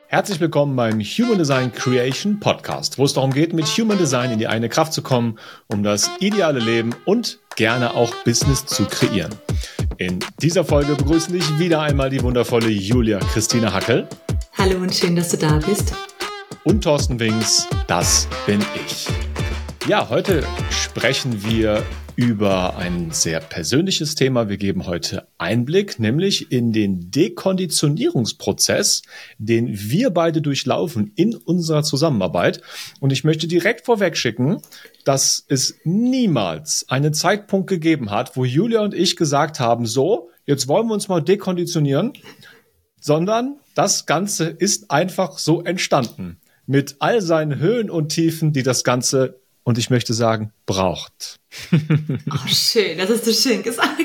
Herzlich willkommen beim Human Design Creation Podcast, wo es darum geht, mit Human Design in die eigene Kraft zu kommen, um das ideale Leben und gerne auch Business zu kreieren. In dieser Folge begrüßen dich wieder einmal die wundervolle Julia Christina Hackel. Hallo und schön, dass du da bist. Und Thorsten Wings, das bin ich. Ja, heute sprechen wir über ein sehr persönliches Thema. Wir geben heute Einblick, nämlich in den Dekonditionierungsprozess, den wir beide durchlaufen in unserer Zusammenarbeit. Und ich möchte direkt vorweg schicken, dass es niemals einen Zeitpunkt gegeben hat, wo Julia und ich gesagt haben, so, jetzt wollen wir uns mal dekonditionieren, sondern das Ganze ist einfach so entstanden. Mit all seinen Höhen und Tiefen, die das Ganze, und ich möchte sagen, braucht. Oh, schön, das hast du schön gesagt.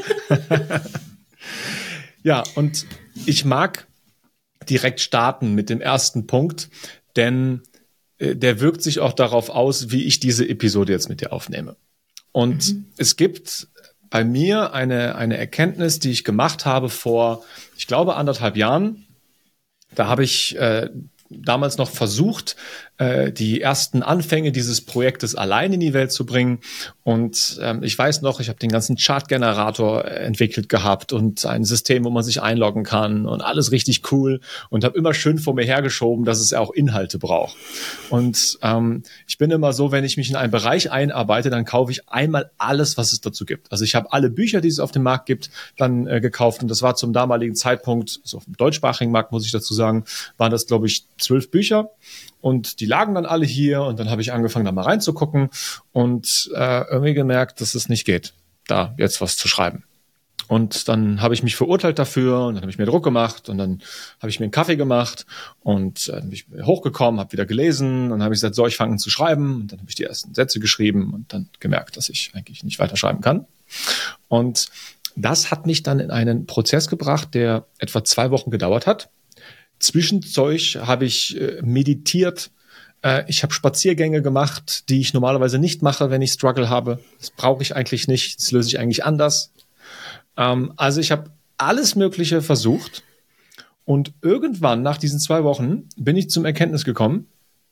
Ja, und ich mag direkt starten mit dem ersten Punkt, denn der wirkt sich auch darauf aus, wie ich diese Episode jetzt mit dir aufnehme. Und es gibt bei mir eine Erkenntnis, die ich gemacht habe vor, ich glaube, 1,5 Jahren. Da habe ich damals noch versucht, die ersten Anfänge dieses Projektes allein in die Welt zu bringen. Und ich weiß noch, ich habe den ganzen Chartgenerator entwickelt gehabt und ein System, wo man sich einloggen kann und alles richtig cool und habe immer schön vor mir hergeschoben, dass es ja auch Inhalte braucht. Und ich bin immer so, wenn ich mich in einen Bereich einarbeite, dann kaufe ich einmal alles, was es dazu gibt. Also ich habe alle Bücher, die es auf dem Markt gibt, dann gekauft und das war zum damaligen Zeitpunkt, so auf dem deutschsprachigen Markt, muss ich dazu sagen, waren das, glaube ich, 12 Bücher. Und die lagen dann alle hier und dann habe ich angefangen, da mal reinzugucken und irgendwie gemerkt, dass es nicht geht, da jetzt was zu schreiben. Und dann habe ich mich verurteilt dafür und dann habe ich mir Druck gemacht und dann habe ich mir einen Kaffee gemacht und dann bin ich hochgekommen, habe wieder gelesen und dann habe ich gesagt, so, ich fange an zu schreiben und dann habe ich die ersten Sätze geschrieben und dann gemerkt, dass ich eigentlich nicht weiter schreiben kann. Und das hat mich dann in einen Prozess gebracht, der etwa 2 Wochen gedauert hat. Zwischenzeug habe ich meditiert, ich habe Spaziergänge gemacht, die ich normalerweise nicht mache, wenn ich Struggle habe. Das brauche ich eigentlich nicht, das löse ich eigentlich anders. Also ich habe alles Mögliche versucht und irgendwann nach diesen 2 Wochen bin ich zum Erkenntnis gekommen,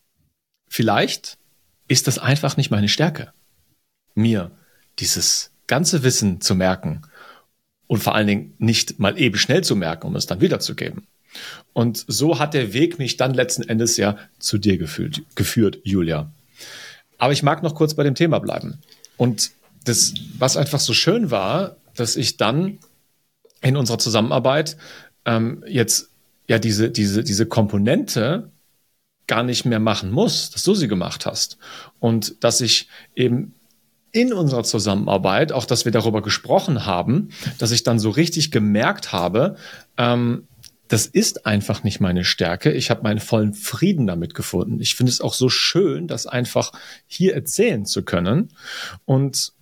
vielleicht ist das einfach nicht meine Stärke, mir dieses ganze Wissen zu merken und vor allen Dingen nicht mal eben schnell zu merken, um es dann wiederzugeben. Und so hat der Weg mich dann letzten Endes ja zu dir geführt, Julia. Aber ich mag noch kurz bei dem Thema bleiben. Und das, was einfach so schön war, dass ich dann in unserer Zusammenarbeit jetzt ja diese Komponente gar nicht mehr machen muss, dass du sie gemacht hast. Und dass ich eben in unserer Zusammenarbeit, auch dass wir darüber gesprochen haben, dass ich dann so richtig gemerkt habe, das ist einfach nicht meine Stärke. Ich habe meinen vollen Frieden damit gefunden. Ich finde es auch so schön, das einfach hier erzählen zu können. Und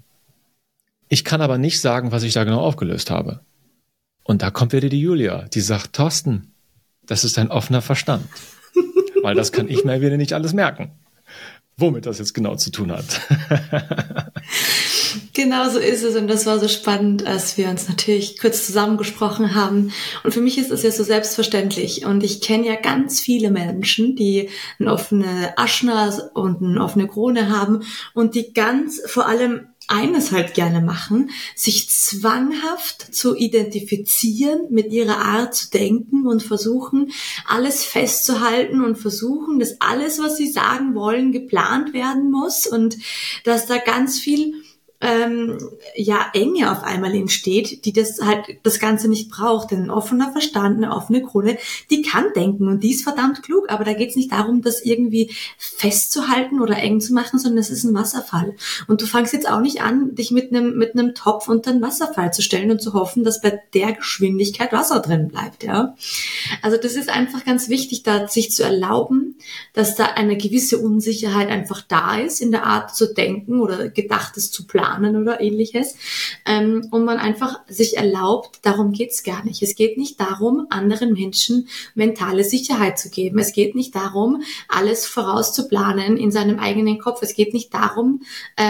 ich kann aber nicht sagen, was ich da genau aufgelöst habe. Und da kommt wieder die Julia, die sagt, Thorsten, das ist ein offener Verstand. Weil das kann ich mir wieder nicht alles merken. Womit das jetzt genau zu tun hat. Genau so ist es und das war so spannend, als wir uns natürlich kurz zusammengesprochen haben. Und für mich ist es ja so selbstverständlich und ich kenne ja ganz viele Menschen, die eine offene Aschna und eine offene Krone haben und die ganz vor allem eines halt gerne machen, sich zwanghaft zu identifizieren mit ihrer Art zu denken und versuchen, alles festzuhalten und versuchen, dass alles, was sie sagen wollen, geplant werden muss und dass da ganz viel Enge auf einmal entsteht, die das Ganze nicht braucht. Denn ein offener Verstand, eine offene Krone, die kann denken und die ist verdammt klug, aber da geht es nicht darum, das irgendwie festzuhalten oder eng zu machen, sondern es ist ein Wasserfall. Und du fängst jetzt auch nicht an, dich mit einem Topf unter einen Wasserfall zu stellen und zu hoffen, dass bei der Geschwindigkeit Wasser drin bleibt, ja. Also das ist einfach ganz wichtig, da sich zu erlauben, dass da eine gewisse Unsicherheit einfach da ist, in der Art zu denken oder Gedachtes zu planen. planen oder ähnliches. Und man einfach sich erlaubt, darum geht's gar nicht. Es geht nicht darum, anderen Menschen mentale Sicherheit zu geben. Es geht nicht darum, alles vorauszuplanen in seinem eigenen Kopf. Es geht nicht darum,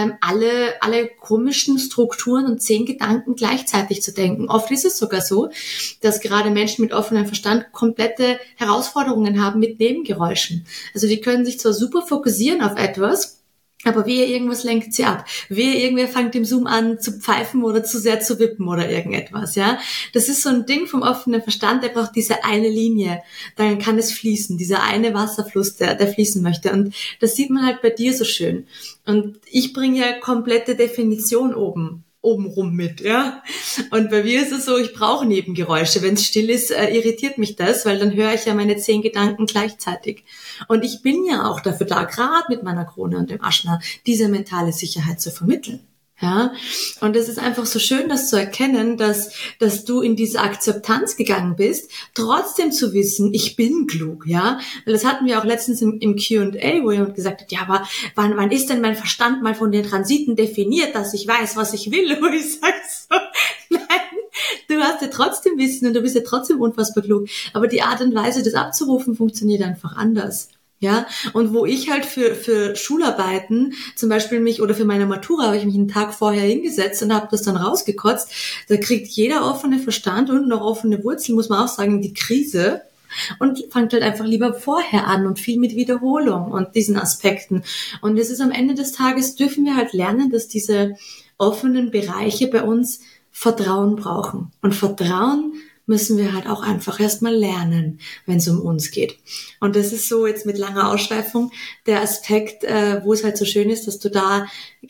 alle komischen Strukturen und 10 Gedanken gleichzeitig zu denken. Oft ist es sogar so, dass gerade Menschen mit offenem Verstand komplette Herausforderungen haben mit Nebengeräuschen. Also die können sich zwar super fokussieren auf etwas, aber wehe, irgendwas lenkt sie ab. Wehe, irgendwer fängt im Zoom an zu pfeifen oder zu sehr zu wippen oder irgendetwas, ja. Das ist so ein Ding vom offenen Verstand, der braucht diese eine Linie. Dann kann es fließen, dieser eine Wasserfluss, der fließen möchte. Und das sieht man halt bei dir so schön. Und ich bringe ja komplette Definition obenrum mit, ja. Und bei mir ist es so, ich brauche Nebengeräusche. Wenn es still ist, irritiert mich das, weil dann höre ich ja meine 10 Gedanken gleichzeitig. Und ich bin ja auch dafür da, gerade mit meiner Krone und dem Aschna, diese mentale Sicherheit zu vermitteln. Ja, und es ist einfach so schön, das zu erkennen, dass du in diese Akzeptanz gegangen bist, trotzdem zu wissen, ich bin klug, ja, weil das hatten wir auch letztens im Q&A, wo jemand gesagt hat, ja, aber wann ist denn mein Verstand mal von den Transiten definiert, dass ich weiß, was ich will, wo ich sage so, nein, du hast ja trotzdem Wissen und du bist ja trotzdem unfassbar klug, aber die Art und Weise, das abzurufen, funktioniert einfach anders. Ja, und wo ich halt für Schularbeiten zum Beispiel oder für meine Matura habe ich mich einen Tag vorher hingesetzt und habe das dann rausgekotzt, da kriegt jeder offene Verstand und noch offene Wurzeln, muss man auch sagen, die Krise und fängt halt einfach lieber vorher an und viel mit Wiederholung und diesen Aspekten. Und es ist am Ende des Tages, dürfen wir halt lernen, dass diese offenen Bereiche bei uns Vertrauen brauchen. Und Vertrauen müssen wir halt auch einfach erstmal lernen, wenn es um uns geht. Und das ist so jetzt mit langer Ausschweifung der Aspekt, wo es halt so schön ist, dass du da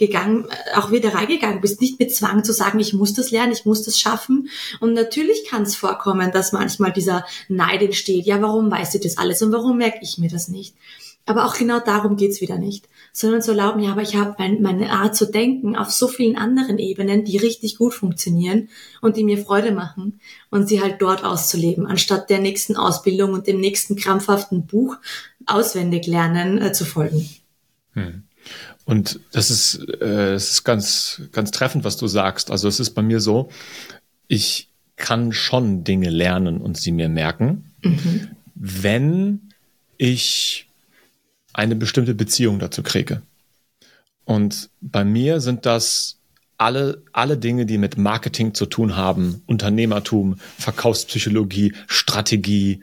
auch wieder reingegangen bist, nicht mit Zwang zu sagen, ich muss das lernen, ich muss das schaffen. Und natürlich kann es vorkommen, dass manchmal dieser Neid entsteht. Ja, warum weißt du das alles und warum merke ich mir das nicht? Aber auch genau darum geht's wieder nicht, sondern zu erlauben, ja, aber ich habe meine Art zu denken auf so vielen anderen Ebenen, die richtig gut funktionieren und die mir Freude machen und sie halt dort auszuleben, anstatt der nächsten Ausbildung und dem nächsten krampfhaften Buch auswendig lernen zu folgen. Und das ist ganz, ganz treffend, was du sagst. Also es ist bei mir so, ich kann schon Dinge lernen und sie mir merken, wenn ich eine bestimmte Beziehung dazu kriege. Und bei mir sind das alle Dinge, die mit Marketing zu tun haben, Unternehmertum, Verkaufspsychologie, Strategie.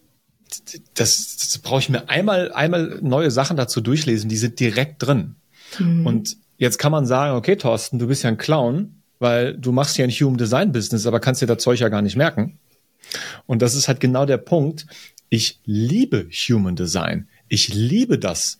Das brauche ich mir einmal neue Sachen dazu durchlesen, die sind direkt drin. Und jetzt kann man sagen, okay, Thorsten, du bist ja ein Clown, weil du machst ja ein Human Design Business, aber kannst dir das Zeug ja gar nicht merken. Und das ist halt genau der Punkt. Ich liebe Human Design. Ich liebe das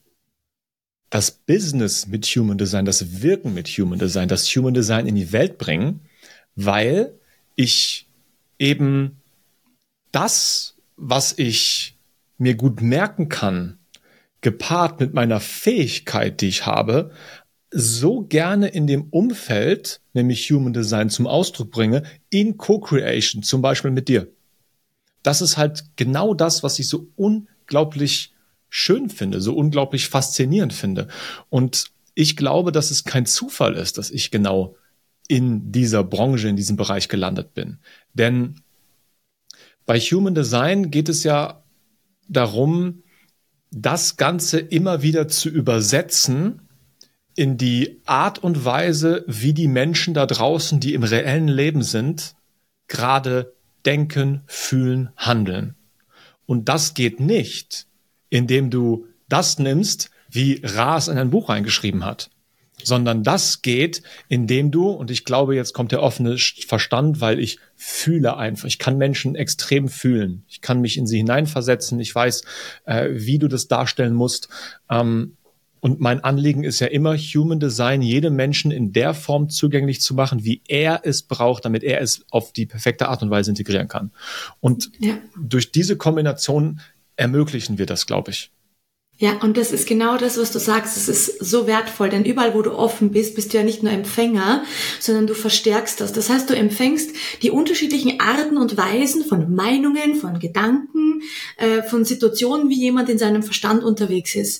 Business mit Human Design, das Wirken mit Human Design, das Human Design in die Welt bringen, weil ich eben das, was ich mir gut merken kann, gepaart mit meiner Fähigkeit, die ich habe, so gerne in dem Umfeld, nämlich Human Design, zum Ausdruck bringe, in Co-Creation, zum Beispiel mit dir. Das ist halt genau das, was ich so unglaublich schön finde, so unglaublich faszinierend finde. Und ich glaube, dass es kein Zufall ist, dass ich genau in dieser Branche, in diesem Bereich gelandet bin. Denn bei Human Design geht es ja darum, das Ganze immer wieder zu übersetzen in die Art und Weise, wie die Menschen da draußen, die im reellen Leben sind, gerade denken, fühlen, handeln. Und das geht nicht, indem du das nimmst, wie Raas in ein Buch reingeschrieben hat, sondern das geht, indem du, und ich glaube, jetzt kommt der offene Verstand, weil ich fühle einfach, ich kann Menschen extrem fühlen, ich kann mich in sie hineinversetzen, ich weiß, wie du das darstellen musst, und mein Anliegen ist ja immer, Human Design jedem Menschen in der Form zugänglich zu machen, wie er es braucht, damit er es auf die perfekte Art und Weise integrieren kann. Und durch diese Kombination ermöglichen wir das, glaube ich. Ja, und das ist genau das, was du sagst. Es ist so wertvoll, denn überall, wo du offen bist, bist du ja nicht nur Empfänger, sondern du verstärkst das. Das heißt, du empfängst die unterschiedlichen Arten und Weisen von Meinungen, von Gedanken, von Situationen, wie jemand in seinem Verstand unterwegs ist.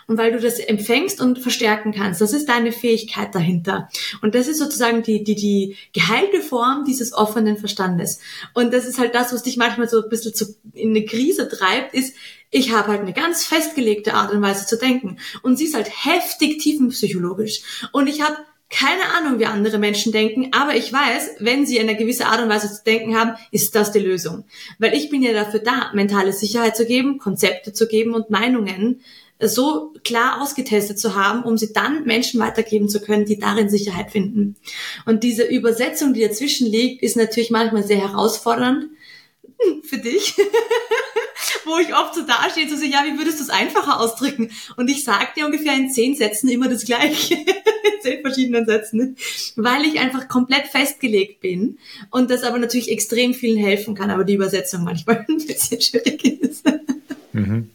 und weil du das empfängst und verstärken kannst. Das ist deine Fähigkeit dahinter. Und das ist sozusagen die geheilte Form dieses offenen Verstandes. Und das ist halt das, was dich manchmal so ein bisschen in eine Krise treibt, ist, ich habe halt eine ganz festgelegte Art und Weise zu denken. Und sie ist halt heftig tiefenpsychologisch. Und ich habe keine Ahnung, wie andere Menschen denken, aber ich weiß, wenn sie eine gewisse Art und Weise zu denken haben, ist das die Lösung. Weil ich bin ja dafür da, mentale Sicherheit zu geben, Konzepte zu geben und Meinungen so klar ausgetestet zu haben, um sie dann Menschen weitergeben zu können, die darin Sicherheit finden. Und diese Übersetzung, die dazwischen liegt, ist natürlich manchmal sehr herausfordernd für dich, wo ich oft so dastehe und so, ja, wie würdest du es einfacher ausdrücken? Und ich sage dir ungefähr in 10 Sätzen immer das Gleiche, in 10 verschiedenen Sätzen, weil ich einfach komplett festgelegt bin und das aber natürlich extrem vielen helfen kann, aber die Übersetzung manchmal ein bisschen schwierig ist. Mhm.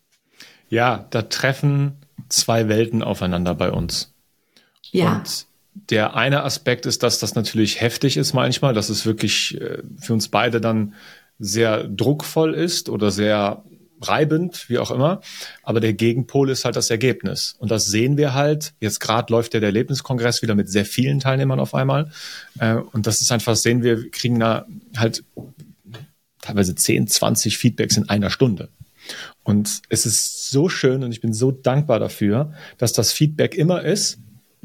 Ja, da treffen 2 Welten aufeinander bei uns. Ja. Und der eine Aspekt ist, dass das natürlich heftig ist manchmal, dass es wirklich für uns beide dann sehr druckvoll ist oder sehr reibend, wie auch immer. Aber der Gegenpol ist halt das Ergebnis. Und das sehen wir halt. Jetzt gerade läuft ja der Erlebniskongress wieder mit sehr vielen Teilnehmern auf einmal. Und das ist einfach, sehen wir kriegen da halt teilweise 10, 20 Feedbacks in einer Stunde. Und es ist so schön und ich bin so dankbar dafür, dass das Feedback immer ist,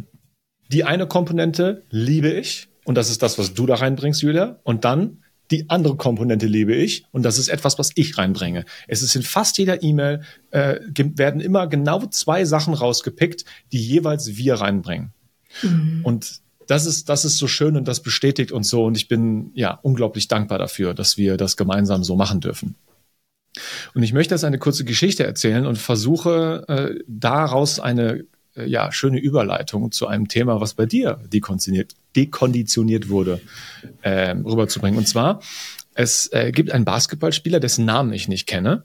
die eine Komponente liebe ich und das ist das, was du da reinbringst, Julia. Und dann die andere Komponente liebe ich und das ist etwas, was ich reinbringe. Es ist in fast jeder E-Mail, werden immer genau 2 Sachen rausgepickt, die jeweils wir reinbringen. Mhm. Und das ist so schön und das bestätigt uns so und ich bin ja unglaublich dankbar dafür, dass wir das gemeinsam so machen dürfen. Und ich möchte jetzt eine kurze Geschichte erzählen und versuche daraus eine schöne Überleitung zu einem Thema, was bei dir dekonditioniert wurde, rüberzubringen. Und zwar, es gibt einen Basketballspieler, dessen Namen ich nicht kenne.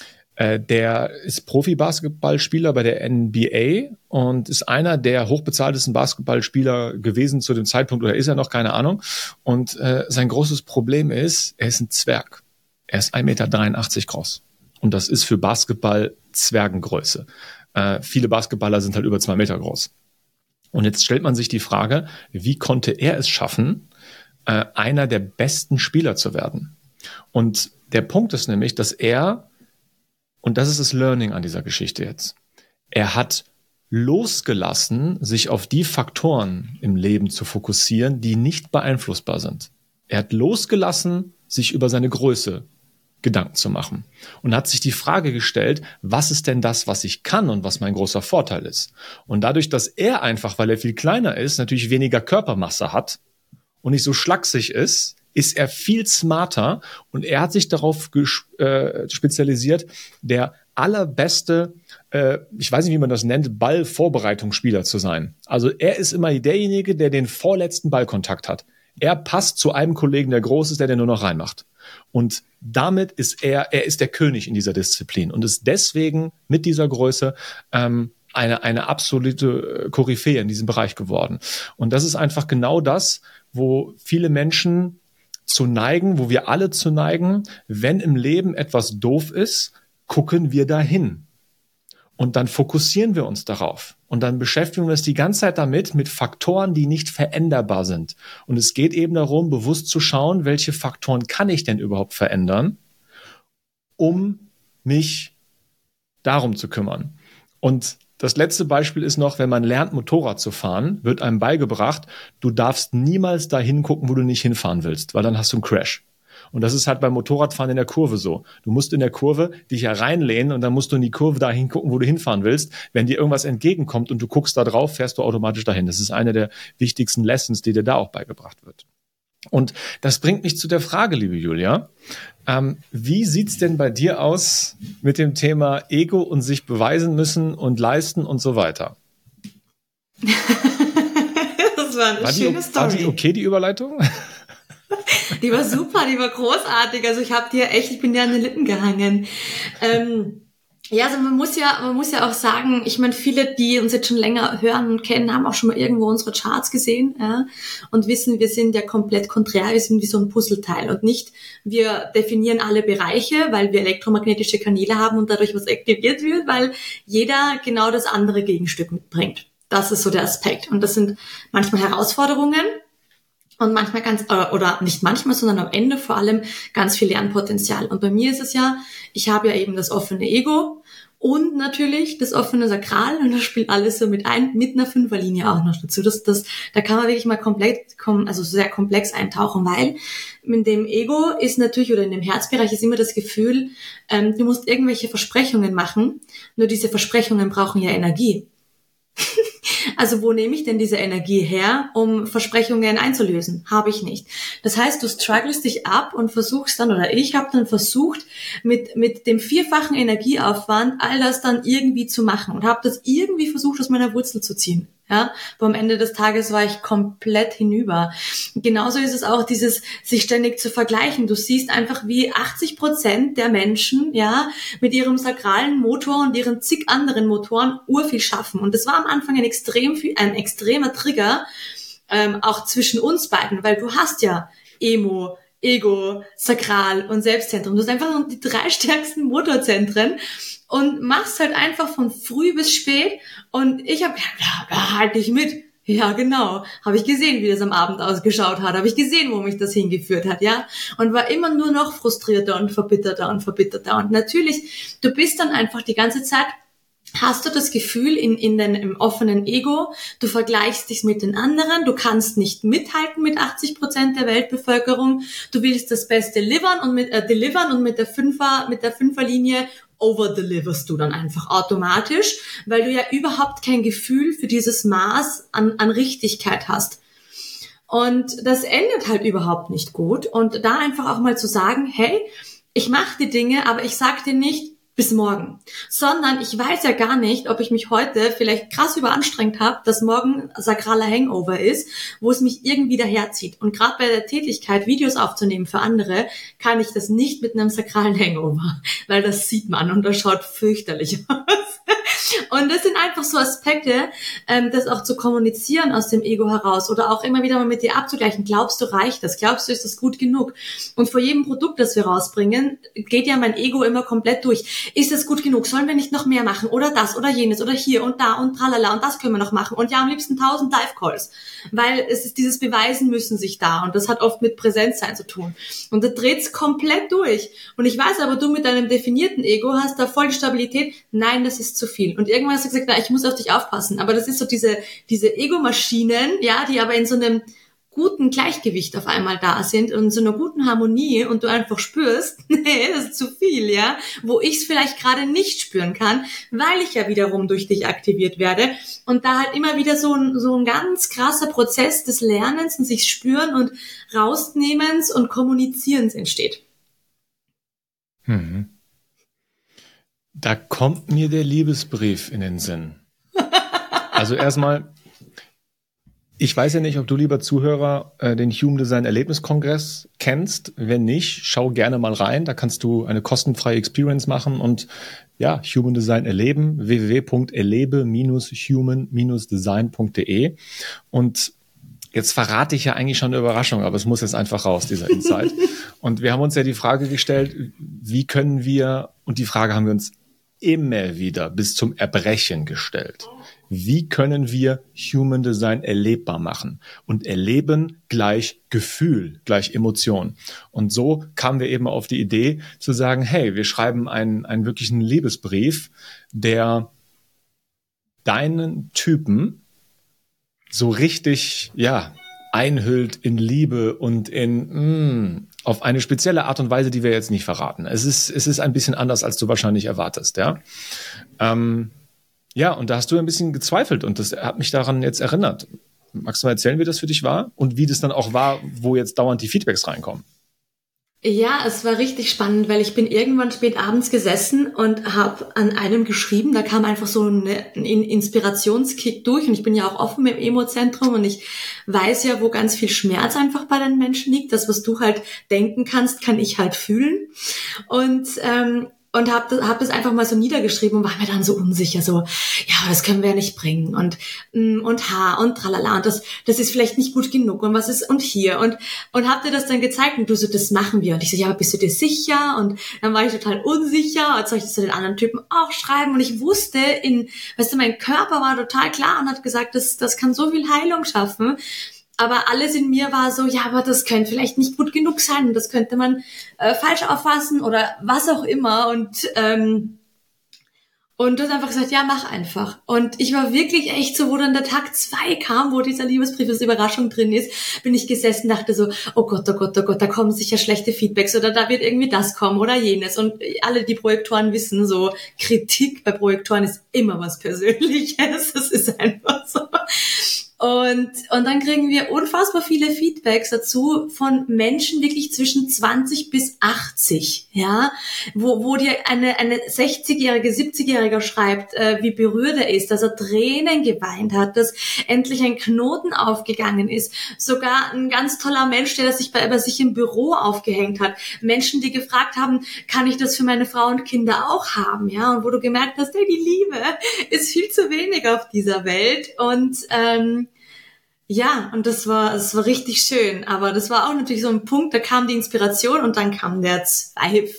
Der ist Profi-Basketballspieler bei der NBA und ist einer der hochbezahltesten Basketballspieler gewesen zu dem Zeitpunkt, oder ist er noch, keine Ahnung. Und sein großes Problem ist, er ist ein Zwerg. Er ist 1,83 Meter groß. Und das ist für Basketball Zwergengröße. Viele Basketballer sind halt über 2 Meter groß. Und jetzt stellt man sich die Frage, wie konnte er es schaffen, einer der besten Spieler zu werden? Und der Punkt ist nämlich, dass er, und das ist das Learning an dieser Geschichte jetzt, er hat losgelassen, sich auf die Faktoren im Leben zu fokussieren, die nicht beeinflussbar sind. Er hat losgelassen, sich über seine Größe Gedanken zu machen und hat sich die Frage gestellt, was ist denn das, was ich kann und was mein großer Vorteil ist? Und dadurch, dass er einfach, weil er viel kleiner ist, natürlich weniger Körpermasse hat und nicht so schlaksig ist er viel smarter und er hat sich darauf spezialisiert, der allerbeste, ich weiß nicht, wie man das nennt, Ballvorbereitungsspieler zu sein. Also er ist immer derjenige, der den vorletzten Ballkontakt hat. Er passt zu einem Kollegen, der groß ist, der nur noch reinmacht. Und damit ist er ist der König in dieser Disziplin und ist deswegen mit dieser Größe eine absolute Koryphäe in diesem Bereich geworden. Und das ist einfach genau das, wo viele Menschen zu neigen, wo wir alle zu neigen, wenn im Leben etwas doof ist, gucken wir dahin. Und dann fokussieren wir uns darauf. Und dann beschäftigen wir uns die ganze Zeit damit, mit Faktoren, die nicht veränderbar sind. Und es geht eben darum, bewusst zu schauen, welche Faktoren kann ich denn überhaupt verändern, um mich darum zu kümmern. Und das letzte Beispiel ist noch, wenn man lernt, Motorrad zu fahren, wird einem beigebracht, du darfst niemals dahin gucken, wo du nicht hinfahren willst, weil dann hast du einen Crash. Und das ist halt beim Motorradfahren in der Kurve so. Du musst in der Kurve dich ja reinlehnen und dann musst du in die Kurve dahin gucken, wo du hinfahren willst. Wenn dir irgendwas entgegenkommt und du guckst da drauf, fährst du automatisch dahin. Das ist eine der wichtigsten Lessons, die dir da auch beigebracht wird. Und das bringt mich zu der Frage, liebe Julia, wie sieht's denn bei dir aus mit dem Thema Ego und sich beweisen müssen und leisten und so weiter? Das war eine schöne Story. War die okay, die Überleitung? Die war super, die war großartig. Also ich bin dir an den Lippen gehangen. Ja, also man muss ja auch sagen, ich meine, viele, die uns jetzt schon länger hören und kennen, haben auch schon mal irgendwo unsere Charts gesehen, ja, und wissen, wir sind ja komplett konträr, wir sind wie so ein Puzzleteil und nicht, wir definieren alle Bereiche, weil wir elektromagnetische Kanäle haben und dadurch was aktiviert wird, weil jeder genau das andere Gegenstück mitbringt. Das ist so der Aspekt. Und das sind manchmal Herausforderungen und manchmal oder nicht manchmal, sondern am Ende vor allem ganz viel Lernpotenzial. Und bei mir ist es ja, ich habe ja eben das offene Ego und natürlich das offene Sakral und das spielt alles so mit ein, mit einer Fünferlinie auch noch dazu. Da kann man wirklich mal also sehr komplex eintauchen, weil in dem Ego ist natürlich, oder in dem Herzbereich ist immer das Gefühl, du musst irgendwelche Versprechungen machen, nur diese Versprechungen brauchen ja Energie. Also wo nehme ich denn diese Energie her, um Versprechungen einzulösen? Habe ich nicht. Das heißt, du strugglest dich ab und versuchst dann, oder ich habe dann versucht, mit dem 4-fachen Energieaufwand all das dann irgendwie zu machen und habe das irgendwie versucht, aus meiner Wurzel zu ziehen. Ja, aber am Ende des Tages war ich komplett hinüber. Genauso ist es auch dieses, sich ständig zu vergleichen. Du siehst einfach, wie 80% der Menschen, ja, mit ihrem sakralen Motor und ihren zig anderen Motoren urviel schaffen. Und das war am Anfang ein extremer Trigger, auch zwischen uns beiden, weil du hast ja Emo, Ego, Sakral und Selbstzentrum. Du hast einfach die 3 stärksten Motorzentren und machst halt einfach von früh bis spät. Und ich habe gedacht, ja, da halte ich mit. Ja, genau. Habe ich gesehen, wie das am Abend ausgeschaut hat. Habe ich gesehen, wo mich das hingeführt hat, ja. Und war immer nur noch frustrierter und verbitterter und verbitterter. Und natürlich, du bist dann einfach die ganze Zeit, hast du das Gefühl im offenen Ego, du vergleichst dich mit den anderen, du kannst nicht mithalten mit 80% der Weltbevölkerung, du willst das Beste delivern und mit der Fünferlinie overdeliverst du dann einfach automatisch, weil du ja überhaupt kein Gefühl für dieses Maß an Richtigkeit hast. Und das endet halt überhaupt nicht gut. Und da einfach auch mal zu sagen, hey, ich mache die Dinge, aber ich sag dir nicht, bis morgen. Sondern ich weiß ja gar nicht, ob ich mich heute vielleicht krass überanstrengt habe, dass morgen sakraler Hangover ist, wo es mich irgendwie daherzieht. Und gerade bei der Tätigkeit, Videos aufzunehmen für andere, kann ich das nicht mit einem sakralen Hangover, weil das sieht man und das schaut fürchterlich aus. Und das sind einfach so Aspekte, das auch zu kommunizieren aus dem Ego heraus oder auch immer wieder mal mit dir abzugleichen. Glaubst du, reicht das? Glaubst du, ist das gut genug? Und vor jedem Produkt, das wir rausbringen, geht ja mein Ego immer komplett durch. Ist das gut genug? Sollen wir nicht noch mehr machen? Oder das oder jenes oder hier und da und tralala und das können wir noch machen. Und ja, am liebsten 1000 Dive-Calls. Weil es ist dieses Beweisen müssen sich da und das hat oft mit Präsenzsein zu tun. Und da dreht's komplett durch. Und ich weiß aber, du mit deinem definierten Ego hast da voll die Stabilität. Nein, das ist zu viel. Und irgendwann hast du gesagt, na, ich muss auf dich aufpassen. Aber das ist so diese Ego-Maschinen, ja, die aber in so einem guten Gleichgewicht auf einmal da sind und in so einer guten Harmonie und du einfach spürst, nee, das ist zu viel, ja, wo ich es vielleicht gerade nicht spüren kann, weil ich ja wiederum durch dich aktiviert werde und da halt immer wieder so ein ganz krasser Prozess des Lernens und sich spüren und rausnehmens und kommunizierens entsteht. Da kommt mir der Liebesbrief in den Sinn. Also erstmal, ich weiß ja nicht, ob du, lieber Zuhörer, den Human Design Erlebniskongress kennst. Wenn nicht, schau gerne mal rein. Da kannst du eine kostenfreie Experience machen und ja, Human Design erleben, www.erlebe-human-design.de. Und jetzt verrate ich ja eigentlich schon eine Überraschung, aber es muss jetzt einfach raus, dieser Insight. Und wir haben uns ja die Frage gestellt, wie können wir, und die Frage haben wir uns immer wieder bis zum Erbrechen gestellt. Wie können wir Human Design erlebbar machen? Und erleben gleich Gefühl, gleich Emotion. Und so kamen wir eben auf die Idee zu sagen, hey, wir schreiben einen wirklichen Liebesbrief, der deinen Typen so richtig, ja, einhüllt in Liebe und auf eine spezielle Art und Weise, die wir jetzt nicht verraten. Es ist ein bisschen anders, als du wahrscheinlich erwartest, ja. Ja, und da hast du ein bisschen gezweifelt und das hat mich daran jetzt erinnert. Magst du mal erzählen, wie das für dich war und wie das dann auch war, wo jetzt dauernd die Feedbacks reinkommen? Ja, es war richtig spannend, weil ich bin irgendwann spät abends gesessen und habe an einem geschrieben, da kam einfach so ein Inspirationskick durch und ich bin ja auch offen im Emo-Zentrum und ich weiß ja, wo ganz viel Schmerz einfach bei den Menschen liegt. Das, was du halt denken kannst, kann ich halt fühlen. Und und hab das einfach mal so niedergeschrieben und war mir dann so unsicher, so, ja, das können wir ja nicht bringen und tralala und das ist vielleicht nicht gut genug und was ist und hier und hab dir das dann gezeigt und du so, das machen wir und ich so, ja, aber bist du dir sicher? Und dann war ich total unsicher, als soll ich das zu den anderen Typen auch schreiben und ich wusste weißt du, mein Körper war total klar und hat gesagt, das kann so viel Heilung schaffen. Aber alles in mir war so, ja, aber das könnte vielleicht nicht gut genug sein und das könnte man falsch auffassen oder was auch immer. Und du hast einfach gesagt, ja, mach einfach. Und ich war wirklich echt so, wo dann der Tag 2 kam, wo dieser Liebesbrief als Überraschung drin ist, bin ich gesessen, dachte so, oh Gott, oh Gott, oh Gott, da kommen sicher schlechte Feedbacks oder da wird irgendwie das kommen oder jenes. Und alle, die Projektoren wissen, so Kritik bei Projektoren ist immer was Persönliches. Das ist einfach so. Und dann kriegen wir unfassbar viele Feedbacks dazu von Menschen wirklich zwischen 20 bis 80, ja, wo dir eine 60-jährige, 70-jähriger schreibt, wie berührt er ist, dass er Tränen geweint hat, dass endlich ein Knoten aufgegangen ist. Sogar ein ganz toller Mensch, der sich bei sich im Büro aufgehängt hat. Menschen, die gefragt haben, kann ich das für meine Frau und Kinder auch haben, ja, und wo du gemerkt hast, hey, die Liebe ist viel zu wenig auf dieser Welt und ja, und das war richtig schön. Aber das war auch natürlich so ein Punkt, da kam die Inspiration und dann kam der Zweifel.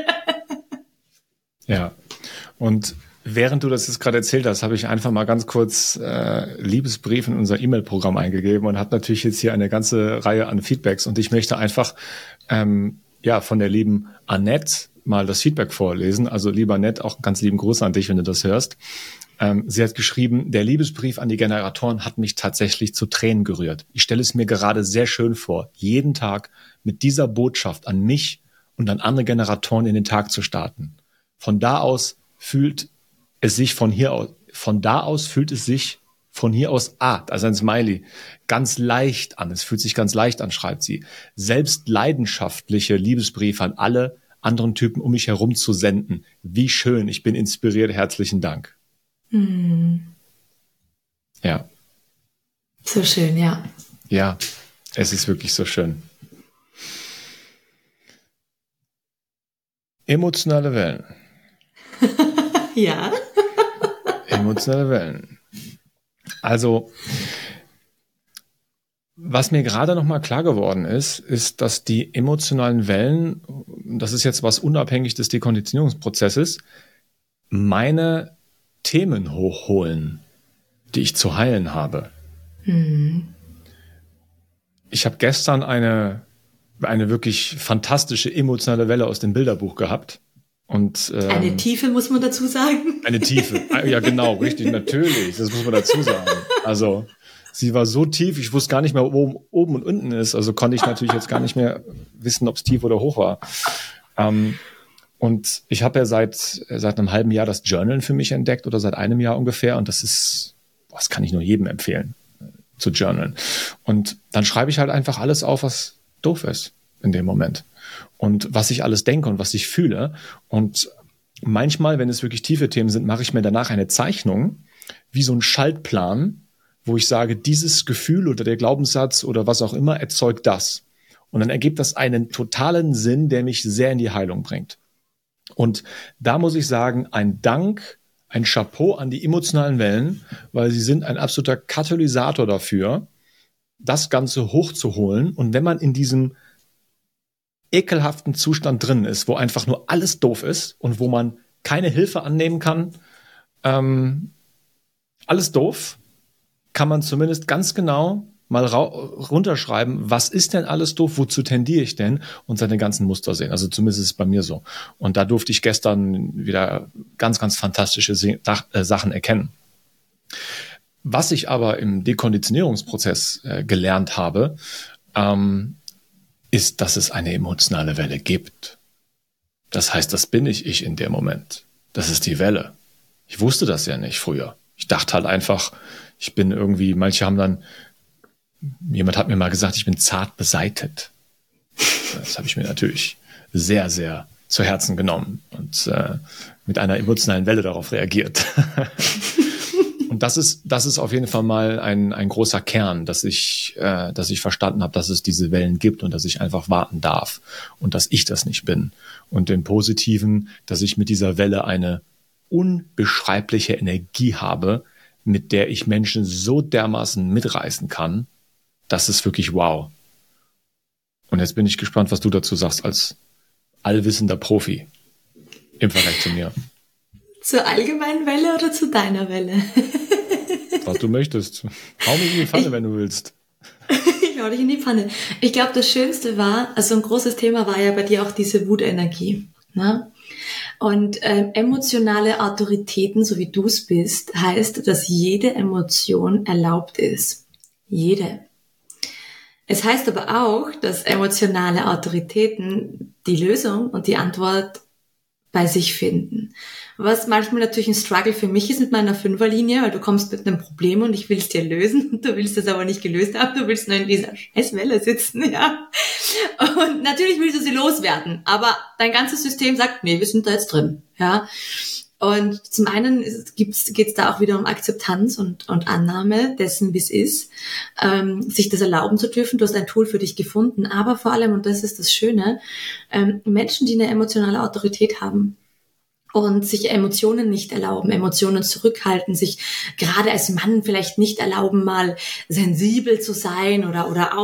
Ja, und während du das jetzt gerade erzählt hast, habe ich einfach mal ganz kurz Liebesbrief in unser E-Mail-Programm eingegeben und habe natürlich jetzt hier eine ganze Reihe an Feedbacks. Und ich möchte einfach von der lieben Annette mal das Feedback vorlesen. Also lieber Annette, auch einen ganz lieben Gruß an dich, wenn du das hörst. Sie hat geschrieben, der Liebesbrief an die Generatoren hat mich tatsächlich zu Tränen gerührt. Ich stelle es mir gerade sehr schön vor, jeden Tag mit dieser Botschaft an mich und an andere Generatoren in den Tag zu starten. Von da aus fühlt es sich von hier aus, also ein Smiley, ganz leicht an. Es fühlt sich ganz leicht an, schreibt sie. Selbst leidenschaftliche Liebesbriefe an alle anderen Typen um mich herum zu senden. Wie schön, ich bin inspiriert, herzlichen Dank. Ja. So schön, ja. Ja, es ist wirklich so schön. Emotionale Wellen. Ja. Emotionale Wellen. Also, was mir gerade nochmal klar geworden ist, dass die emotionalen Wellen, das ist jetzt was unabhängig des Dekonditionierungsprozesses, meine Themen hochholen, die ich zu heilen habe. Ich habe gestern eine wirklich fantastische emotionale Welle aus dem Bilderbuch gehabt. Und, eine Tiefe, muss man dazu sagen. Eine Tiefe, ja genau, richtig, natürlich, das muss man dazu sagen. Also sie war so tief, ich wusste gar nicht mehr, wo oben und unten ist, also konnte ich natürlich jetzt gar nicht mehr wissen, ob es tief oder hoch war. Und ich habe ja seit einem halben Jahr das Journalen für mich entdeckt oder seit einem Jahr ungefähr. Und das kann ich nur jedem empfehlen, zu journalen. Und dann schreibe ich halt einfach alles auf, was doof ist in dem Moment. Und was ich alles denke und was ich fühle. Und manchmal, wenn es wirklich tiefe Themen sind, mache ich mir danach eine Zeichnung, wie so ein Schaltplan, wo ich sage, dieses Gefühl oder der Glaubenssatz oder was auch immer erzeugt das. Und dann ergibt das einen totalen Sinn, der mich sehr in die Heilung bringt. Und da muss ich sagen, ein Dank, ein Chapeau an die emotionalen Wellen, weil sie sind ein absoluter Katalysator dafür, das Ganze hochzuholen. Und wenn man in diesem ekelhaften Zustand drin ist, wo einfach nur alles doof ist und wo man keine Hilfe annehmen kann, alles doof, kann man zumindest ganz genau mal runterschreiben, was ist denn alles doof, wozu tendiere ich denn und seine ganzen Muster sehen. Also zumindest ist es bei mir so. Und da durfte ich gestern wieder ganz, ganz fantastische Sachen erkennen. Was ich aber im Dekonditionierungsprozess gelernt habe, ist, dass es eine emotionale Welle gibt. Das heißt, das bin ich in dem Moment. Das ist die Welle. Ich wusste das ja nicht früher. Ich dachte halt einfach, ich bin irgendwie, jemand hat mir mal gesagt, ich bin zart beseitet. Das habe ich mir natürlich sehr, sehr zu Herzen genommen und mit einer emotionalen Welle darauf reagiert. Und das ist auf jeden Fall mal ein großer Kern, dass ich verstanden habe, dass es diese Wellen gibt und dass ich einfach warten darf und dass ich das nicht bin. Und im Positiven, dass ich mit dieser Welle eine unbeschreibliche Energie habe, mit der ich Menschen so dermaßen mitreißen kann, das ist wirklich wow. Und jetzt bin ich gespannt, was du dazu sagst als allwissender Profi im Vergleich zu mir. Zur allgemeinen Welle oder zu deiner Welle? Was du möchtest. Hau mich in die Pfanne, wenn du willst. Ich hau dich in die Pfanne. Ich glaube, das Schönste war, also ein großes Thema war ja bei dir auch diese Wutenergie. Ne? Und emotionale Autoritäten, so wie du es bist, heißt, dass jede Emotion erlaubt ist. Jede. Es heißt aber auch, dass emotionale Autoritäten die Lösung und die Antwort bei sich finden. Was manchmal natürlich ein Struggle für mich ist mit meiner Fünferlinie, weil du kommst mit einem Problem und ich will es dir lösen und du willst es aber nicht gelöst haben, du willst nur in dieser Scheißwelle sitzen, ja. Und natürlich willst du sie loswerden, aber dein ganzes System sagt, nee, wir sind da jetzt drin, ja. Und zum einen geht's da auch wieder um Akzeptanz und Annahme dessen, wie es ist, sich das erlauben zu dürfen. Du hast ein Tool für dich gefunden, aber vor allem, und das ist das Schöne, Menschen, die eine emotionale Autorität haben und sich Emotionen nicht erlauben, Emotionen zurückhalten, sich gerade als Mann vielleicht nicht erlauben, mal sensibel zu sein oder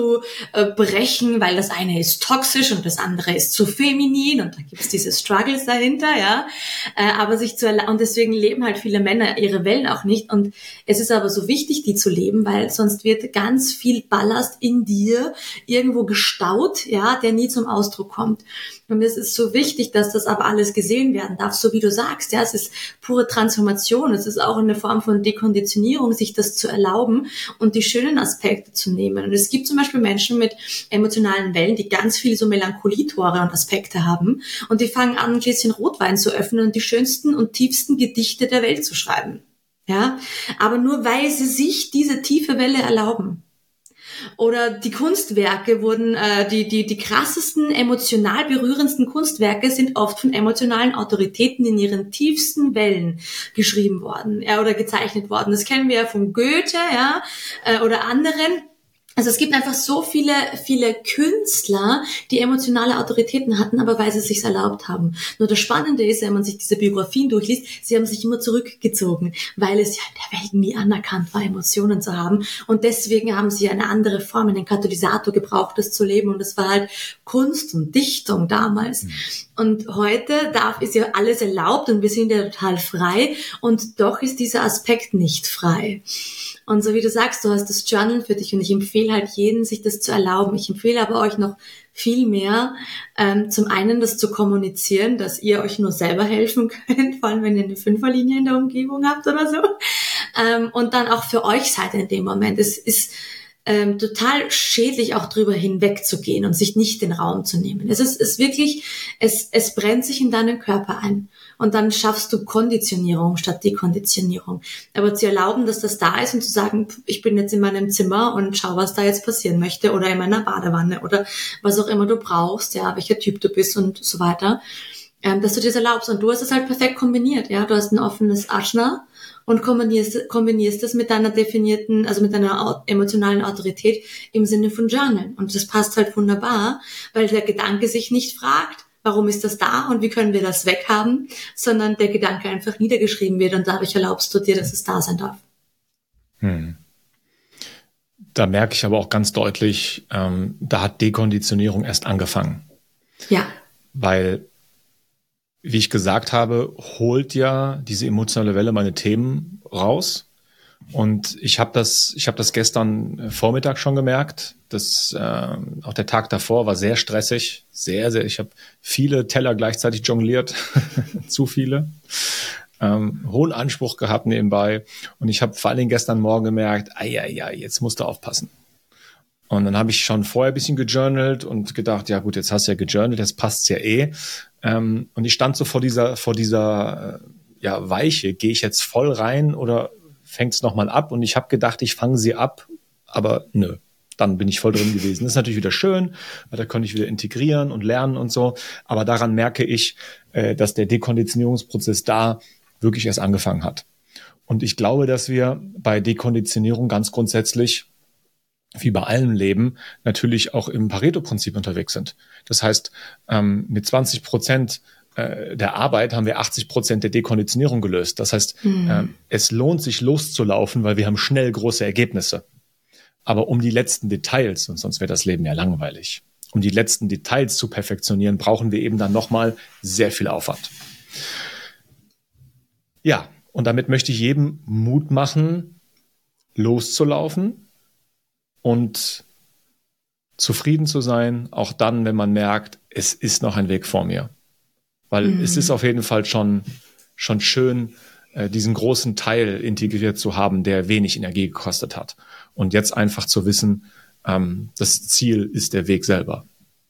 auszubrechen, weil das eine ist toxisch und das andere ist zu feminin und da gibt's diese Struggles dahinter, ja. Aber sich zu erlauben, und deswegen leben halt viele Männer ihre Wellen auch nicht und es ist aber so wichtig, die zu leben, weil sonst wird ganz viel Ballast in dir irgendwo gestaut, ja, der nie zum Ausdruck kommt. Und es ist so wichtig, dass das aber alles gesehen werden darf, so wie du sagst. Ja, es ist pure Transformation. Es ist auch eine Form von Dekonditionierung, sich das zu erlauben und die schönen Aspekte zu nehmen. Und es gibt zum Beispiel Menschen mit emotionalen Wellen, die ganz viel so Melancholietore und Aspekte haben. Und die fangen an, ein Gläschen Rotwein zu öffnen und die schönsten und tiefsten Gedichte der Welt zu schreiben. Ja, aber nur weil sie sich diese tiefe Welle erlauben. Oder die Kunstwerke wurden, die krassesten, emotional berührendsten Kunstwerke sind oft von emotionalen Autoritäten in ihren tiefsten Wellen geschrieben worden, oder gezeichnet worden. Das kennen wir ja von Goethe, ja, oder anderen. Also es gibt einfach so viele Künstler, die emotionale Autoritäten hatten, aber weil sie es sich erlaubt haben. Nur das Spannende ist, wenn man sich diese Biografien durchliest, sie haben sich immer zurückgezogen, weil es ja in der Welt nie anerkannt war, Emotionen zu haben. Und deswegen haben sie eine andere Form, einen Katalysator gebraucht, das zu leben. Und das war halt Kunst und Dichtung damals. Und heute ist ja alles erlaubt und wir sind ja total frei. Und doch ist dieser Aspekt nicht frei. Und so wie du sagst, du hast das Journal für dich und ich empfehle halt jeden, sich das zu erlauben. Ich empfehle aber euch noch viel mehr, zum einen das zu kommunizieren, dass ihr euch nur selber helfen könnt, vor allem wenn ihr eine Fünferlinie in der Umgebung habt oder so. Und dann auch für euch seid in dem Moment. Es ist total schädlich, auch drüber hinwegzugehen und sich nicht den Raum zu nehmen. Es ist wirklich, es brennt sich in deinen Körper ein. Und dann schaffst du Konditionierung statt Dekonditionierung. Aber zu erlauben, dass das da ist und zu sagen, ich bin jetzt in meinem Zimmer und schau, was da jetzt passieren möchte oder in meiner Badewanne oder was auch immer du brauchst, ja, welcher Typ du bist und so weiter, dass du dir das erlaubst. Und du hast es halt perfekt kombiniert, ja. Du hast ein offenes Ajna und kombinierst das mit deiner definierten, also mit deiner emotionalen Autorität im Sinne von Journal. Und das passt halt wunderbar, weil der Gedanke sich nicht fragt, warum ist das da und wie können wir das weghaben, sondern der Gedanke einfach niedergeschrieben wird und dadurch erlaubst du dir, dass es da sein darf. Da merke ich aber auch ganz deutlich, da hat Dekonditionierung erst angefangen. Ja. Weil, wie ich gesagt habe, holt ja diese emotionale Welle meine Themen raus. Und ich habe das gestern Vormittag schon gemerkt, dass auch der Tag davor war sehr stressig, sehr, sehr. Ich habe viele Teller gleichzeitig jongliert, zu viele, hohen Anspruch gehabt nebenbei. Und ich habe vor allen Dingen gestern Morgen gemerkt, jetzt musst du aufpassen. Und dann habe ich schon vorher ein bisschen gejournalt und gedacht, ja gut, jetzt hast du ja gejournalt, jetzt passt's ja eh. Und ich stand so vor dieser Weiche, gehe ich jetzt voll rein oder fängt es nochmal ab? Und ich habe gedacht, ich fange sie ab, aber nö. Dann bin ich voll drin gewesen. Das ist natürlich wieder schön, weil da konnte ich wieder integrieren und lernen und so. Aber daran merke ich, dass der Dekonditionierungsprozess da wirklich erst angefangen hat. Und ich glaube, dass wir bei Dekonditionierung ganz grundsätzlich, wie bei allem Leben, natürlich auch im Pareto-Prinzip unterwegs sind. Das heißt, mit 20% der Arbeit haben wir 80% der Dekonditionierung gelöst. Das heißt, es lohnt sich loszulaufen, weil wir haben schnell große Ergebnisse. Aber um die letzten Details, und sonst wäre das Leben ja langweilig, um die letzten Details zu perfektionieren, brauchen wir eben dann nochmal sehr viel Aufwand. Ja, und damit möchte ich jedem Mut machen, loszulaufen und zufrieden zu sein, auch dann, wenn man merkt, es ist noch ein Weg vor mir. Weil es ist auf jeden Fall schon schön, diesen großen Teil integriert zu haben, der wenig Energie gekostet hat. Und jetzt einfach zu wissen, das Ziel ist der Weg selber.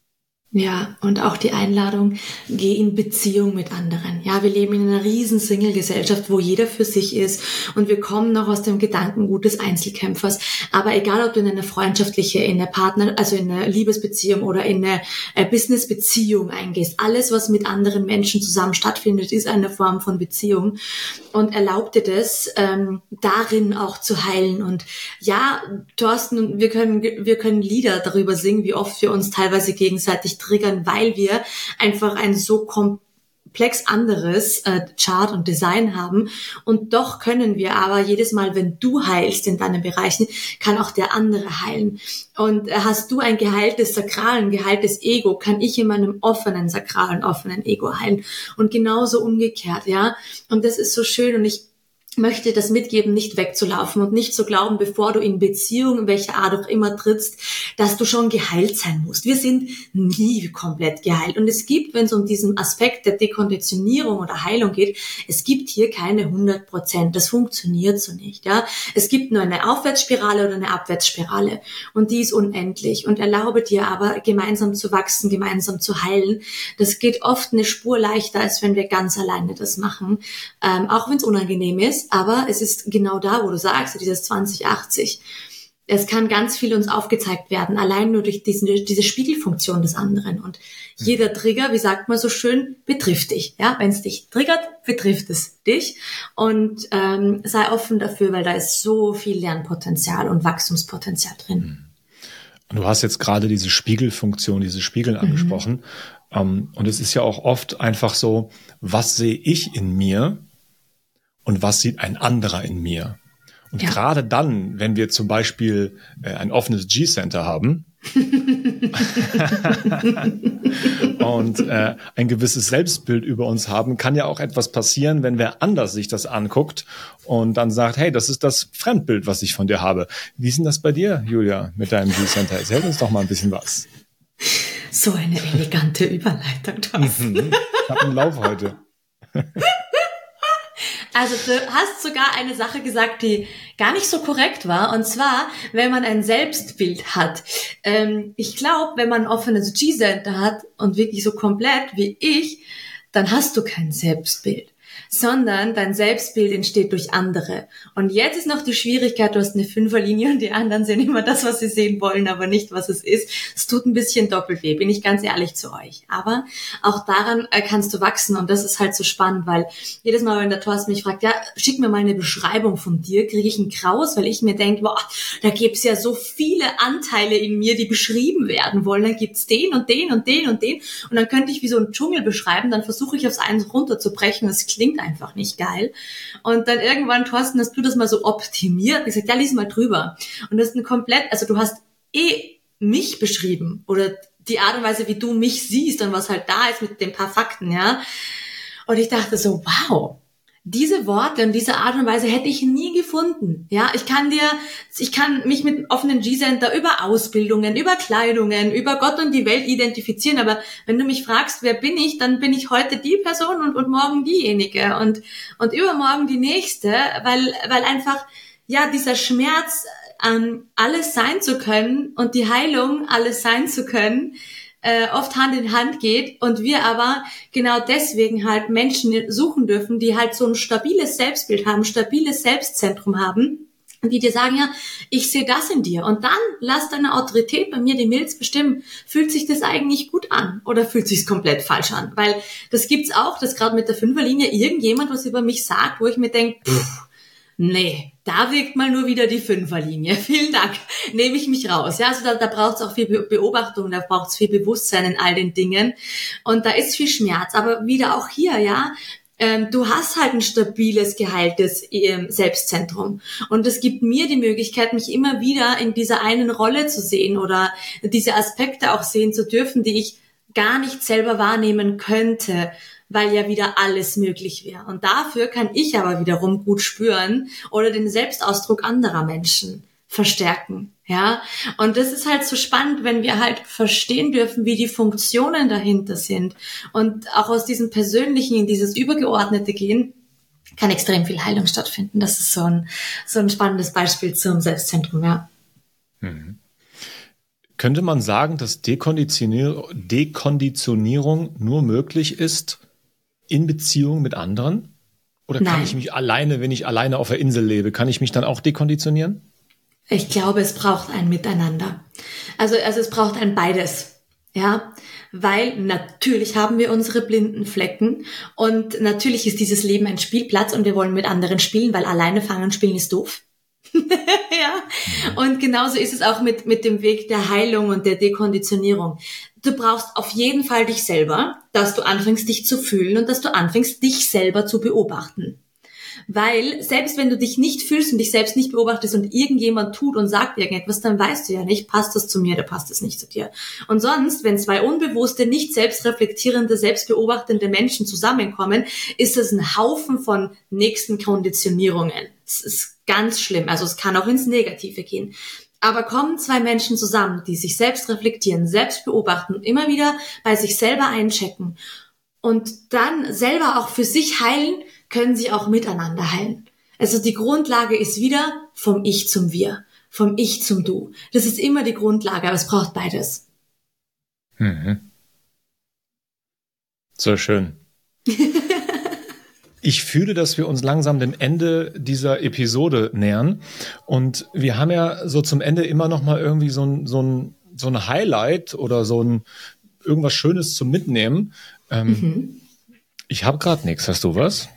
Ja, und auch die Einladung, geh in Beziehung mit anderen. Ja, wir leben in einer riesen Single-Gesellschaft, wo jeder für sich ist und wir kommen noch aus dem Gedankengut des Einzelkämpfers. Aber egal, ob du in eine freundschaftliche, in eine also in eine Liebesbeziehung oder in eine Businessbeziehung eingehst, alles, was mit anderen Menschen zusammen stattfindet, ist eine Form von Beziehung und erlaubt dir das, darin auch zu heilen. Und ja, Thorsten, wir können Lieder darüber singen, wie oft wir uns teilweise gegenseitig triggern, weil wir einfach ein so komplex anderes Chart und Design haben. Und doch können wir aber jedes Mal, wenn du heilst in deinen Bereichen, kann auch der andere heilen. Und hast du ein geheiltes Sakralen, geheiltes Ego, kann ich in meinem offenen Sakralen, offenen Ego heilen. Und genauso umgekehrt, ja. Und das ist so schön und ich möchte das mitgeben, nicht wegzulaufen und nicht zu glauben, bevor du in Beziehung, in welcher Art auch immer trittst, dass du schon geheilt sein musst. Wir sind nie komplett geheilt. Und es gibt, wenn es um diesen Aspekt der Dekonditionierung oder Heilung geht, es gibt hier keine 100%. Das funktioniert so nicht, ja. Es gibt nur eine Aufwärtsspirale oder eine Abwärtsspirale. Und die ist unendlich. Und erlaube dir aber, gemeinsam zu wachsen, gemeinsam zu heilen. Das geht oft eine Spur leichter, als wenn wir ganz alleine das machen. Auch wenn es unangenehm ist. Aber es ist genau da, wo du sagst, dieses 2080. Es kann ganz viel uns aufgezeigt werden, allein nur durch diese Spiegelfunktion des anderen. Und jeder Trigger, wie sagt man so schön, betrifft dich. Ja, wenn es dich triggert, betrifft es dich. Und sei offen dafür, weil da ist so viel Lernpotenzial und Wachstumspotenzial drin. Und du hast jetzt gerade diese Spiegelfunktion, diese Spiegeln angesprochen. Und es ist ja auch oft einfach so, was sehe ich in mir? Und was sieht ein anderer in mir? Und gerade dann, wenn wir zum Beispiel ein offenes G-Center haben und ein gewisses Selbstbild über uns haben, kann ja auch etwas passieren, wenn wer anders sich das anguckt und dann sagt, hey, das ist das Fremdbild, was ich von dir habe. Wie ist denn das bei dir, Julia, mit deinem G-Center? Erzähl uns doch mal ein bisschen was. So eine elegante Überleitung, Thorsten. Ich habe einen Lauf heute. Also du hast sogar eine Sache gesagt, die gar nicht so korrekt war. Und zwar, wenn man ein Selbstbild hat. Ich glaube, wenn man ein offenes G-Center hat und wirklich so komplett wie ich, dann hast du kein Selbstbild. Sondern dein Selbstbild entsteht durch andere. Und jetzt ist noch die Schwierigkeit, du hast eine Fünferlinie und die anderen sehen immer das, was sie sehen wollen, aber nicht, was es ist. Es tut ein bisschen doppelt weh, bin ich ganz ehrlich zu euch. Aber auch daran kannst du wachsen und das ist halt so spannend, weil jedes Mal, wenn der Thorsten mich fragt, ja, schick mir mal eine Beschreibung von dir, kriege ich einen Kraus, weil ich mir denke, boah, da gibt's ja so viele Anteile in mir, die beschrieben werden wollen. Dann gibt's den und den und den und den und dann könnte ich wie so einen Dschungel beschreiben, dann versuche ich aufs eins runterzubrechen, das klingt einfach nicht geil. Und dann irgendwann, Thorsten, hast du das mal so optimiert. Ich gesagt, ja, lies mal drüber. Und das ist ein komplett, also du hast mich beschrieben oder die Art und Weise, wie du mich siehst und was halt da ist mit den paar Fakten, ja. Und ich dachte so, wow, diese Worte und diese Art und Weise hätte ich nie gefunden. Ja, ich kann mich mit offenen G-Center über Ausbildungen, über Kleidungen, über Gott und die Welt identifizieren. Aber wenn du mich fragst, wer bin ich, dann bin ich heute die Person und morgen diejenige und übermorgen die nächste, weil einfach, ja, dieser Schmerz, alles sein zu können und die Heilung, alles sein zu können, oft Hand in Hand geht und wir aber genau deswegen halt Menschen suchen dürfen, die halt so ein stabiles Selbstbild haben, stabiles Selbstzentrum haben und die dir sagen, ja, ich sehe das in dir und dann lass deine Autorität bei mir die Milz bestimmen. Fühlt sich das eigentlich gut an oder fühlt sich's komplett falsch an? Weil das gibt's auch, dass gerade mit der Fünferlinie irgendjemand was über mich sagt, wo ich mir denke, nee, da wirkt mal nur wieder die Fünferlinie. Vielen Dank, nehme ich mich raus. Ja, also da braucht es auch viel Beobachtung, da braucht es viel Bewusstsein in all den Dingen und da ist viel Schmerz. Aber wieder auch hier, ja, du hast halt ein stabiles, geheiltes Selbstzentrum. Und es gibt mir die Möglichkeit, mich immer wieder in dieser einen Rolle zu sehen oder diese Aspekte auch sehen zu dürfen, die ich gar nicht selber wahrnehmen könnte, weil ja wieder alles möglich wäre. Und dafür kann ich aber wiederum gut spüren oder den Selbstausdruck anderer Menschen verstärken. Ja, und das ist halt so spannend, wenn wir halt verstehen dürfen, wie die Funktionen dahinter sind und auch aus diesem Persönlichen in dieses Übergeordnete gehen, kann extrem viel Heilung stattfinden. Das ist so ein spannendes Beispiel zum Selbstzentrum, ja. Mhm. Könnte man sagen, dass Dekonditionierung nur möglich ist in Beziehung mit anderen? Oder kann ich mich alleine, wenn ich alleine auf der Insel lebe, kann ich mich dann auch dekonditionieren? Ich glaube, es braucht ein Miteinander. Also es braucht ein beides. Ja, weil natürlich haben wir unsere blinden Flecken und natürlich ist dieses Leben ein Spielplatz und wir wollen mit anderen spielen, weil alleine fangen spielen ist doof. Ja, und genauso ist es auch mit dem Weg der Heilung und der Dekonditionierung. Du brauchst auf jeden Fall dich selber, dass du anfängst, dich zu fühlen und dass du anfängst, dich selber zu beobachten. Weil selbst wenn du dich nicht fühlst und dich selbst nicht beobachtest und irgendjemand tut und sagt irgendetwas, dann weißt du ja nicht, passt das zu mir oder passt das nicht zu dir. Und sonst, wenn zwei unbewusste, nicht selbstreflektierende, selbstbeobachtende Menschen zusammenkommen, ist es ein Haufen von nächsten Konditionierungen. Es ist ganz schlimm, also es kann auch ins Negative gehen. Aber kommen zwei Menschen zusammen, die sich selbst reflektieren, selbst beobachten und immer wieder bei sich selber einchecken und dann selber auch für sich heilen, können sie auch miteinander heilen. Also die Grundlage ist wieder vom Ich zum Wir, vom Ich zum Du. Das ist immer die Grundlage, aber es braucht beides. Mhm. So schön. Ich fühle, dass wir uns langsam dem Ende dieser Episode nähern. Und wir haben ja so zum Ende immer noch mal irgendwie so ein Highlight oder irgendwas Schönes zum Mitnehmen. Ich habe gerade nichts. Hast du was?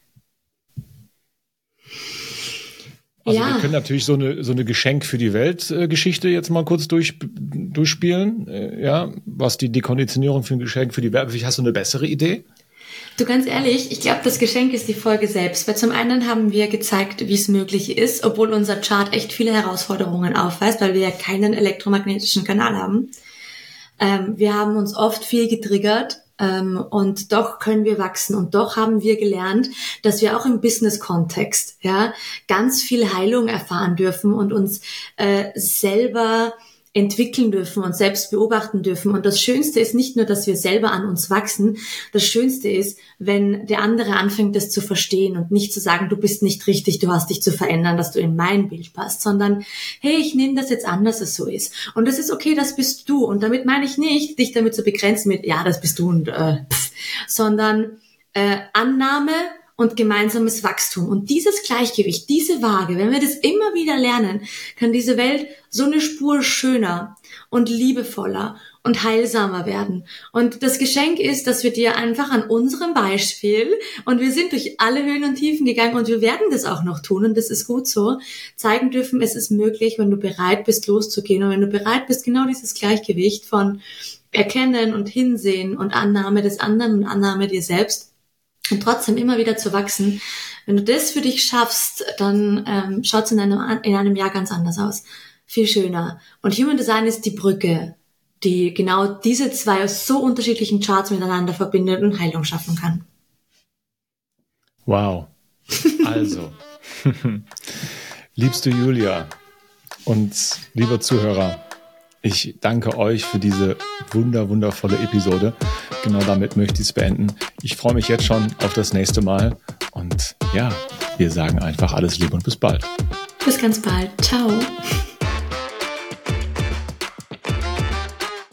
Also wir können natürlich so eine Geschenk für die Welt-Geschichte jetzt mal kurz durchspielen. Ja, was die Dekonditionierung für ein Geschenk für die Welt. Hast du eine bessere Idee? Du, ganz ehrlich, ich glaube, das Geschenk ist die Folge selbst. Weil zum einen haben wir gezeigt, wie es möglich ist, obwohl unser Chart echt viele Herausforderungen aufweist, weil wir ja keinen elektromagnetischen Kanal haben. Wir haben uns oft viel getriggert. Und doch können wir wachsen und doch haben wir gelernt, dass wir auch im Business-Kontext ganz viel Heilung erfahren dürfen und uns selber entwickeln dürfen und selbst beobachten dürfen. Und das Schönste ist nicht nur, dass wir selber an uns wachsen. Das Schönste ist, wenn der andere anfängt, das zu verstehen und nicht zu sagen, du bist nicht richtig, du hast dich zu verändern, dass du in mein Bild passt, sondern hey, ich nehme das jetzt an, dass es so ist. Und das ist okay, das bist du. Und damit meine ich nicht, dich damit zu begrenzen mit, ja, das bist du und sondern Annahme und gemeinsames Wachstum. Und dieses Gleichgewicht, diese Waage, wenn wir das immer wieder lernen, kann diese Welt so eine Spur schöner und liebevoller und heilsamer werden. Und das Geschenk ist, dass wir dir einfach an unserem Beispiel, und wir sind durch alle Höhen und Tiefen gegangen und wir werden das auch noch tun und das ist gut so, zeigen dürfen, es ist möglich, wenn du bereit bist, loszugehen und wenn du bereit bist, genau dieses Gleichgewicht von Erkennen und Hinsehen und Annahme des anderen und Annahme dir selbst und trotzdem immer wieder zu wachsen. Wenn du das für dich schaffst, dann schaut es in einem Jahr ganz anders aus. Viel schöner. Und Human Design ist die Brücke, die genau diese zwei aus so unterschiedlichen Charts miteinander verbindet und Heilung schaffen kann. Wow. Also, liebste Julia und lieber Zuhörer, ich danke euch für diese wundervolle Episode. Genau damit möchte ich es beenden. Ich freue mich jetzt schon auf das nächste Mal. Und ja, wir sagen einfach alles Liebe und bis bald. Bis ganz bald. Ciao.